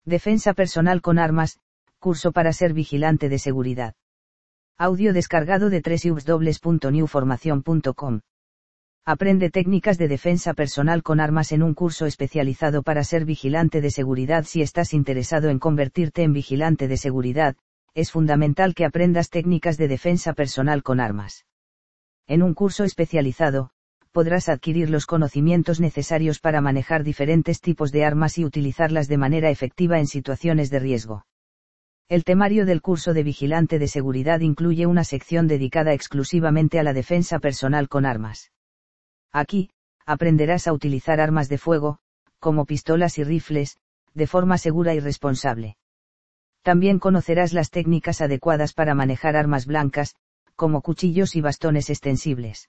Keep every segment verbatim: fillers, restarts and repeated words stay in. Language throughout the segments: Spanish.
Defensa personal con armas, curso para ser vigilante de seguridad. Audio descargado de doble u doble u doble u punto new formación punto com. Aprende técnicas de defensa personal con armas en un curso especializado para ser vigilante de seguridad. Si estás interesado en convertirte en vigilante de seguridad, es fundamental que aprendas técnicas de defensa personal con armas. En un curso especializado, podrás adquirir los conocimientos necesarios para manejar diferentes tipos de armas y utilizarlas de manera efectiva en situaciones de riesgo. El temario del curso de vigilante de seguridad incluye una sección dedicada exclusivamente a la defensa personal con armas. Aquí, aprenderás a utilizar armas de fuego, como pistolas y rifles, de forma segura y responsable. También conocerás las técnicas adecuadas para manejar armas blancas, como cuchillos y bastones extensibles.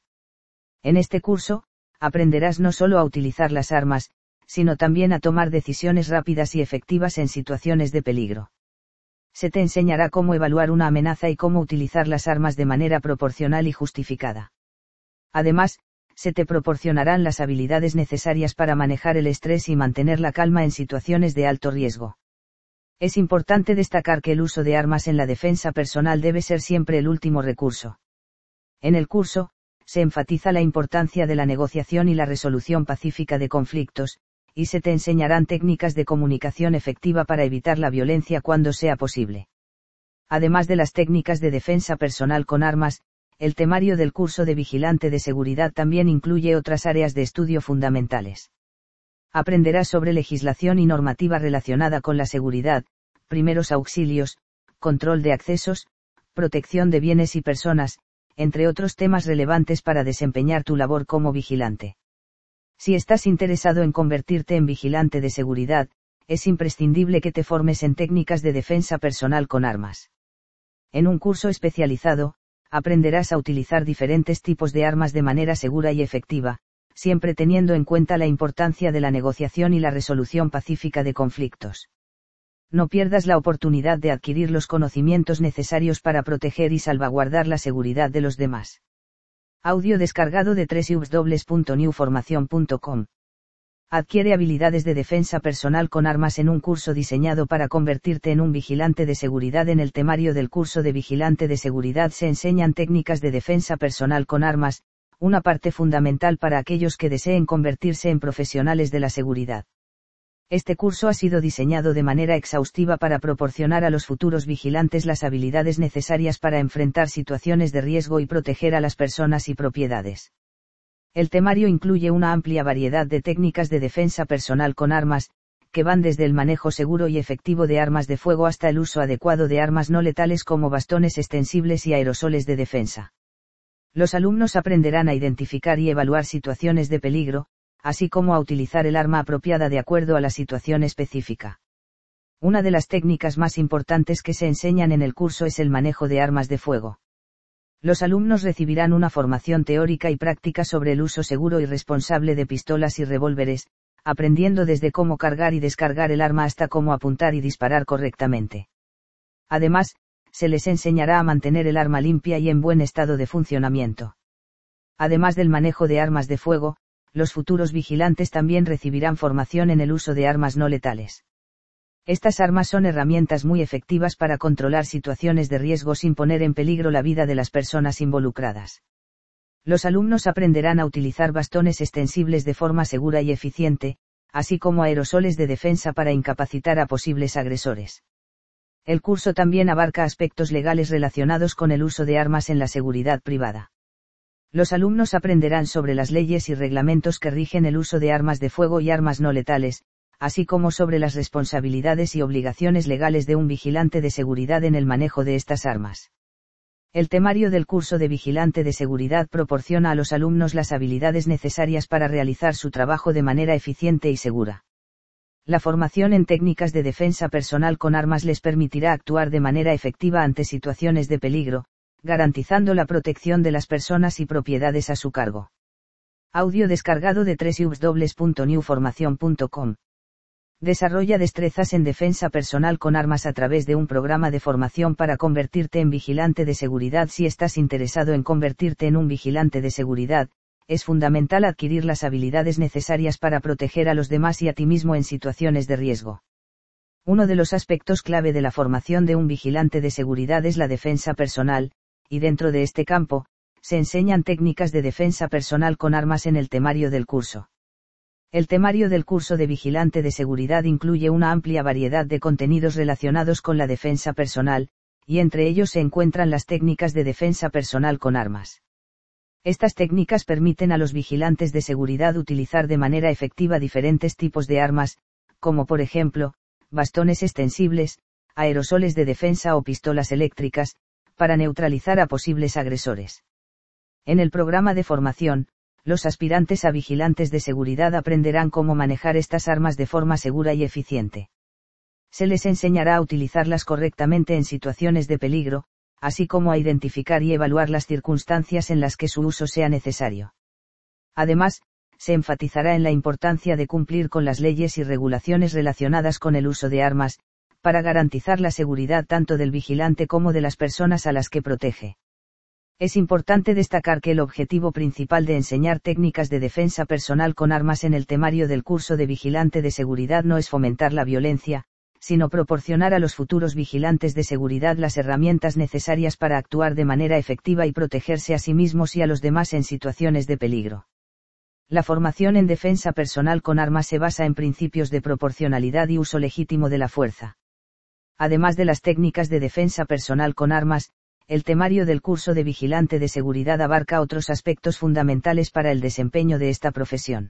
En este curso, aprenderás no solo a utilizar las armas, sino también a tomar decisiones rápidas y efectivas en situaciones de peligro. Se te enseñará cómo evaluar una amenaza y cómo utilizar las armas de manera proporcional y justificada. Además, se te proporcionarán las habilidades necesarias para manejar el estrés y mantener la calma en situaciones de alto riesgo. Es importante destacar que el uso de armas en la defensa personal debe ser siempre el último recurso. En el curso, se enfatiza la importancia de la negociación y la resolución pacífica de conflictos, y se te enseñarán técnicas de comunicación efectiva para evitar la violencia cuando sea posible. Además de las técnicas de defensa personal con armas, el temario del curso de vigilante de seguridad también incluye otras áreas de estudio fundamentales. Aprenderás sobre legislación y normativa relacionada con la seguridad, primeros auxilios, control de accesos, protección de bienes y personas, entre otros temas relevantes para desempeñar tu labor como vigilante. Si estás interesado en convertirte en vigilante de seguridad, es imprescindible que te formes en técnicas de defensa personal con armas. En un curso especializado, aprenderás a utilizar diferentes tipos de armas de manera segura y efectiva, siempre teniendo en cuenta la importancia de la negociación y la resolución pacífica de conflictos. No pierdas la oportunidad de adquirir los conocimientos necesarios para proteger y salvaguardar la seguridad de los demás. Audio descargado de doble u doble u doble u punto new formación punto com. Adquiere habilidades de defensa personal con armas en un curso diseñado para convertirte en un vigilante de seguridad. En el temario del curso de vigilante de seguridad se enseñan técnicas de defensa personal con armas, una parte fundamental para aquellos que deseen convertirse en profesionales de la seguridad. Este curso ha sido diseñado de manera exhaustiva para proporcionar a los futuros vigilantes las habilidades necesarias para enfrentar situaciones de riesgo y proteger a las personas y propiedades. El temario incluye una amplia variedad de técnicas de defensa personal con armas, que van desde el manejo seguro y efectivo de armas de fuego hasta el uso adecuado de armas no letales como bastones extensibles y aerosoles de defensa. Los alumnos aprenderán a identificar y evaluar situaciones de peligro, así como a utilizar el arma apropiada de acuerdo a la situación específica. Una de las técnicas más importantes que se enseñan en el curso es el manejo de armas de fuego. Los alumnos recibirán una formación teórica y práctica sobre el uso seguro y responsable de pistolas y revólveres, aprendiendo desde cómo cargar y descargar el arma hasta cómo apuntar y disparar correctamente. Además, se les enseñará a mantener el arma limpia y en buen estado de funcionamiento. Además del manejo de armas de fuego, los futuros vigilantes también recibirán formación en el uso de armas no letales. Estas armas son herramientas muy efectivas para controlar situaciones de riesgo sin poner en peligro la vida de las personas involucradas. Los alumnos aprenderán a utilizar bastones extensibles de forma segura y eficiente, así como aerosoles de defensa para incapacitar a posibles agresores. El curso también abarca aspectos legales relacionados con el uso de armas en la seguridad privada. Los alumnos aprenderán sobre las leyes y reglamentos que rigen el uso de armas de fuego y armas no letales, así como sobre las responsabilidades y obligaciones legales de un vigilante de seguridad en el manejo de estas armas. El temario del curso de vigilante de seguridad proporciona a los alumnos las habilidades necesarias para realizar su trabajo de manera eficiente y segura. La formación en técnicas de defensa personal con armas les permitirá actuar de manera efectiva ante situaciones de peligro, garantizando la protección de las personas y propiedades a su cargo. Audio descargado de doble u doble u doble u punto new formación punto com. Desarrolla destrezas en defensa personal con armas a través de un programa de formación para convertirte en vigilante de seguridad. Si estás interesado en convertirte en un vigilante de seguridad, es fundamental adquirir las habilidades necesarias para proteger a los demás y a ti mismo en situaciones de riesgo. Uno de los aspectos clave de la formación de un vigilante de seguridad es la defensa personal, y dentro de este campo, se enseñan técnicas de defensa personal con armas en el temario del curso. El temario del curso de vigilante de seguridad incluye una amplia variedad de contenidos relacionados con la defensa personal, y entre ellos se encuentran las técnicas de defensa personal con armas. Estas técnicas permiten a los vigilantes de seguridad utilizar de manera efectiva diferentes tipos de armas, como por ejemplo, bastones extensibles, aerosoles de defensa o pistolas eléctricas, para neutralizar a posibles agresores. En el programa de formación, los aspirantes a vigilantes de seguridad aprenderán cómo manejar estas armas de forma segura y eficiente. Se les enseñará a utilizarlas correctamente en situaciones de peligro, así como a identificar y evaluar las circunstancias en las que su uso sea necesario. Además, se enfatizará en la importancia de cumplir con las leyes y regulaciones relacionadas con el uso de armas, para garantizar la seguridad tanto del vigilante como de las personas a las que protege. Es importante destacar que el objetivo principal de enseñar técnicas de defensa personal con armas en el temario del curso de vigilante de seguridad no es fomentar la violencia, sino proporcionar a los futuros vigilantes de seguridad las herramientas necesarias para actuar de manera efectiva y protegerse a sí mismos y a los demás en situaciones de peligro. La formación en defensa personal con armas se basa en principios de proporcionalidad y uso legítimo de la fuerza. Además de las técnicas de defensa personal con armas, el temario del curso de vigilante de seguridad abarca otros aspectos fundamentales para el desempeño de esta profesión.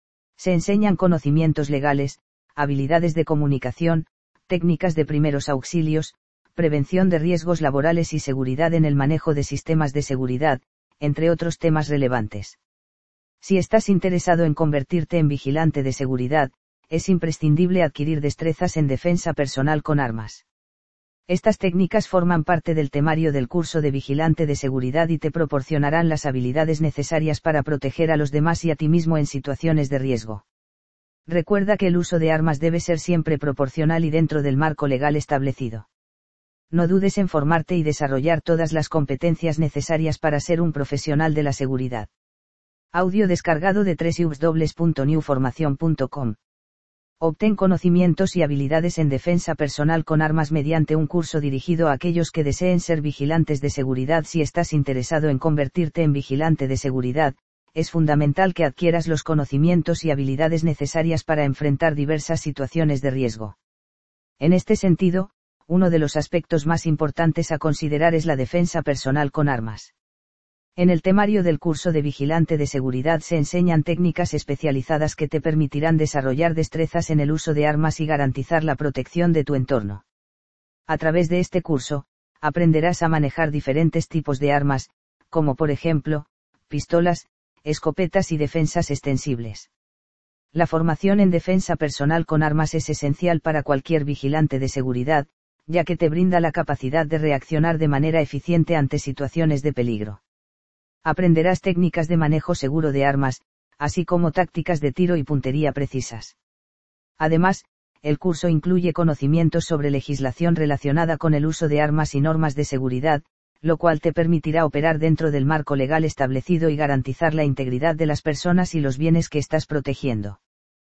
Se enseñan conocimientos legales, habilidades de comunicación, técnicas de primeros auxilios, prevención de riesgos laborales y seguridad en el manejo de sistemas de seguridad, entre otros temas relevantes. Si estás interesado en convertirte en vigilante de seguridad, es imprescindible adquirir destrezas en defensa personal con armas. Estas técnicas forman parte del temario del curso de vigilante de seguridad y te proporcionarán las habilidades necesarias para proteger a los demás y a ti mismo en situaciones de riesgo. Recuerda que el uso de armas debe ser siempre proporcional y dentro del marco legal establecido. No dudes en formarte y desarrollar todas las competencias necesarias para ser un profesional de la seguridad. Audio descargado de doble u doble u doble u punto new formación punto com. Obtén conocimientos y habilidades en defensa personal con armas mediante un curso dirigido a aquellos que deseen ser vigilantes de seguridad. Si estás interesado en convertirte en vigilante de seguridad, es fundamental que adquieras los conocimientos y habilidades necesarias para enfrentar diversas situaciones de riesgo. En este sentido, uno de los aspectos más importantes a considerar es la defensa personal con armas. En el temario del curso de vigilante de seguridad se enseñan técnicas especializadas que te permitirán desarrollar destrezas en el uso de armas y garantizar la protección de tu entorno. A través de este curso, aprenderás a manejar diferentes tipos de armas, como por ejemplo, pistolas, escopetas y defensas extensibles. La formación en defensa personal con armas es esencial para cualquier vigilante de seguridad, ya que te brinda la capacidad de reaccionar de manera eficiente ante situaciones de peligro. Aprenderás técnicas de manejo seguro de armas, así como tácticas de tiro y puntería precisas. Además, el curso incluye conocimientos sobre legislación relacionada con el uso de armas y normas de seguridad, lo cual te permitirá operar dentro del marco legal establecido y garantizar la integridad de las personas y los bienes que estás protegiendo.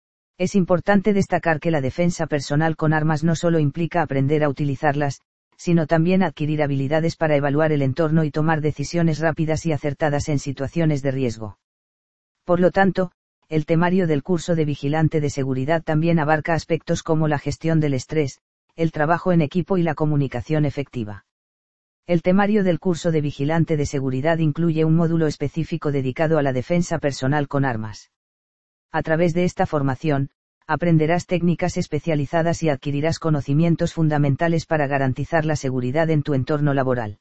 Es importante destacar que la defensa personal con armas no solo implica aprender a utilizarlas, sino también adquirir habilidades para evaluar el entorno y tomar decisiones rápidas y acertadas en situaciones de riesgo. Por lo tanto, el temario del curso de vigilante de seguridad también abarca aspectos como la gestión del estrés, el trabajo en equipo y la comunicación efectiva. El temario del curso de vigilante de seguridad incluye un módulo específico dedicado a la defensa personal con armas. A través de esta formación, aprenderás técnicas especializadas y adquirirás conocimientos fundamentales para garantizar la seguridad en tu entorno laboral.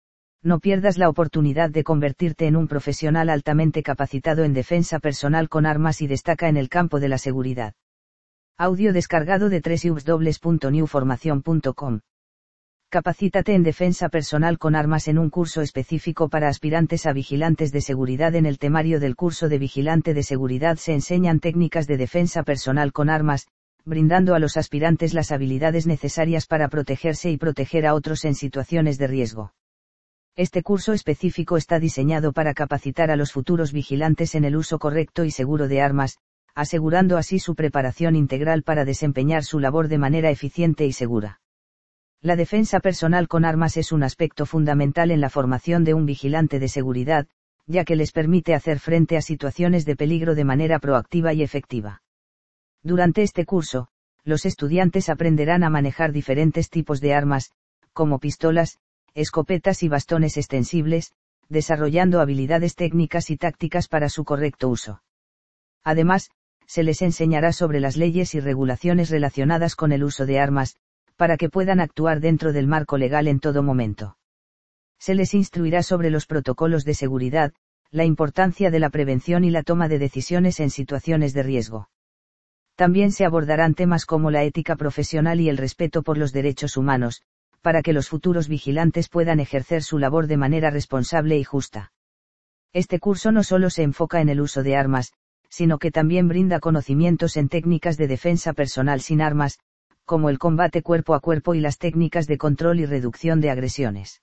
No pierdas la oportunidad de convertirte en un profesional altamente capacitado en defensa personal con armas y destaca en el campo de la seguridad. Audio descargado de doble u doble u doble u punto new formación punto com. Capacítate en defensa personal con armas en un curso específico para aspirantes a vigilantes de seguridad. En el temario del curso de vigilante de seguridad se enseñan técnicas de defensa personal con armas, brindando a los aspirantes las habilidades necesarias para protegerse y proteger a otros en situaciones de riesgo. Este curso específico está diseñado para capacitar a los futuros vigilantes en el uso correcto y seguro de armas, asegurando así su preparación integral para desempeñar su labor de manera eficiente y segura. La defensa personal con armas es un aspecto fundamental en la formación de un vigilante de seguridad, ya que les permite hacer frente a situaciones de peligro de manera proactiva y efectiva. Durante este curso, los estudiantes aprenderán a manejar diferentes tipos de armas, como pistolas, escopetas y bastones extensibles, desarrollando habilidades técnicas y tácticas para su correcto uso. Además, se les enseñará sobre las leyes y regulaciones relacionadas con el uso de armas, para que puedan actuar dentro del marco legal en todo momento. Se les instruirá sobre los protocolos de seguridad, la importancia de la prevención y la toma de decisiones en situaciones de riesgo. También se abordarán temas como la ética profesional y el respeto por los derechos humanos, para que los futuros vigilantes puedan ejercer su labor de manera responsable y justa. Este curso no solo se enfoca en el uso de armas, sino que también brinda conocimientos en técnicas de defensa personal sin armas, como el combate cuerpo a cuerpo y las técnicas de control y reducción de agresiones.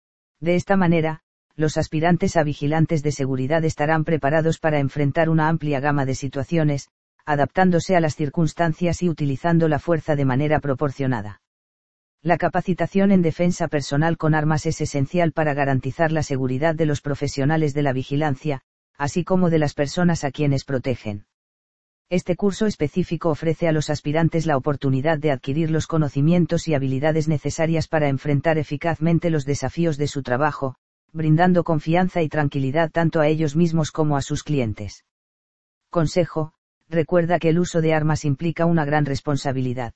De esta manera, los aspirantes a vigilantes de seguridad estarán preparados para enfrentar una amplia gama de situaciones, adaptándose a las circunstancias y utilizando la fuerza de manera proporcionada. La capacitación en defensa personal con armas es esencial para garantizar la seguridad de los profesionales de la vigilancia, así como de las personas a quienes protegen. Este curso específico ofrece a los aspirantes la oportunidad de adquirir los conocimientos y habilidades necesarias para enfrentar eficazmente los desafíos de su trabajo, brindando confianza y tranquilidad tanto a ellos mismos como a sus clientes. Consejo: recuerda que el uso de armas implica una gran responsabilidad.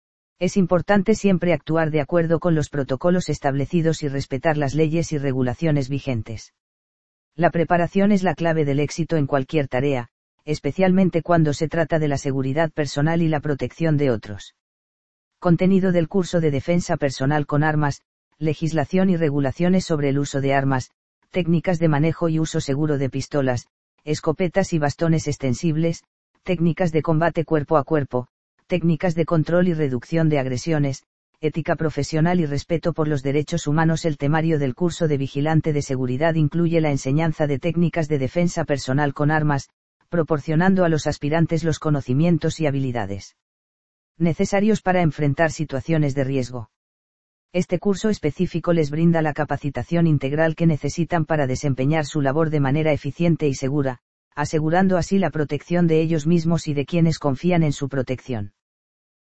Es importante siempre actuar de acuerdo con los protocolos establecidos y respetar las leyes y regulaciones vigentes. La preparación es la clave del éxito en cualquier tarea, especialmente cuando se trata de la seguridad personal y la protección de otros. Contenido del curso de defensa personal con armas, legislación y regulaciones sobre el uso de armas, técnicas de manejo y uso seguro de pistolas, escopetas y bastones extensibles, técnicas de combate cuerpo a cuerpo, técnicas de control y reducción de agresiones, ética profesional y respeto por los derechos humanos. El temario del curso de vigilante de seguridad incluye la enseñanza de técnicas de defensa personal con armas, proporcionando a los aspirantes los conocimientos y habilidades necesarios para enfrentar situaciones de riesgo. Este curso específico les brinda la capacitación integral que necesitan para desempeñar su labor de manera eficiente y segura, asegurando así la protección de ellos mismos y de quienes confían en su protección.